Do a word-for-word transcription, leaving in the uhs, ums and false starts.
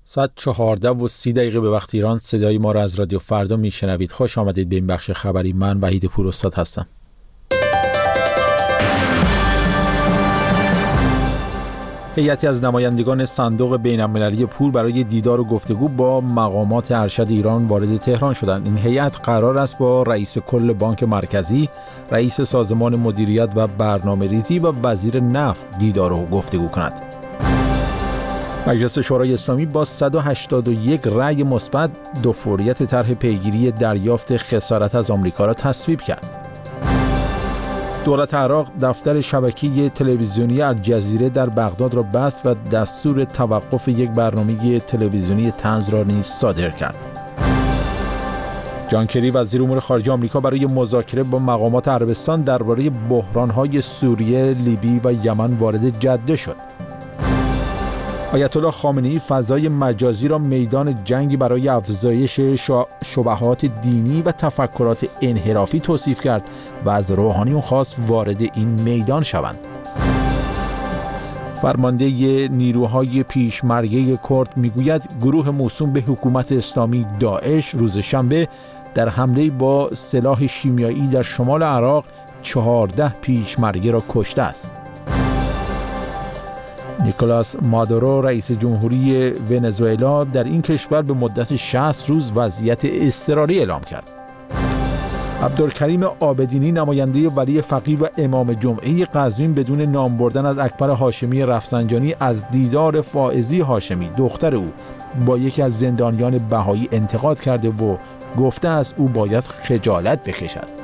ساعت چهارده و سی دقیقه به وقت ایران صدای ما را از رادیو فردا میشنوید. خوش آمدید به این بخش خبری. من وحید پوراستاد هستم. هیئتی از نمایندگان صندوق بین‌المللی پول برای دیدار و گفتگو با مقامات ارشد ایران وارد تهران شدند. این هیئت قرار است با رئیس کل بانک مرکزی، رئیس سازمان مدیریت و برنامه‌ریزی و وزیر نفت دیدار و گفتگو کند. مجلس شورای اسلامی با صد و هشتاد و یک رأی مثبت دو فوریت طرح پیگیری دریافت خسارت از آمریکا را تصویب کرد. دولت عراق دفتر شبکه تلویزیونی الجزیره در بغداد را بست و دستور توقف یک برنامه تلویزیونی طنز را نیز صادر کرد. جان کری وزیر امور خارجه آمریکا برای مذاکره با مقامات عربستان درباره بحران‌های سوریه، لیبی و یمن وارد جده شد. آیت الله خامنه‌ای فضای مجازی را میدان جنگی برای افزایش شبهات دینی و تفکرات انحرافی توصیف کرد و از روحانیون خواست وارد این میدان شوند. فرمانده نیروهای پیشمرگه کرد میگوید گروه موسوم به حکومت اسلامی داعش روز شنبه در حمله با سلاح شیمیایی در شمال عراق چهارده پیشمرگه را کشته است. نیکولاس مادورو رئیس جمهوری ونزوئلا در این کشور به مدت شصت روز وضعیت اضطراری اعلام کرد. عبدالکریم عابدینی نماینده ولی فقیه و امام جمعه قزوین بدون نام بردن از اکبر هاشمی رفسنجانی از دیدار فائزی هاشمی دختر او با یکی از زندانیان بهایی انتقاد کرده و گفته است او باید خجالت بکشد.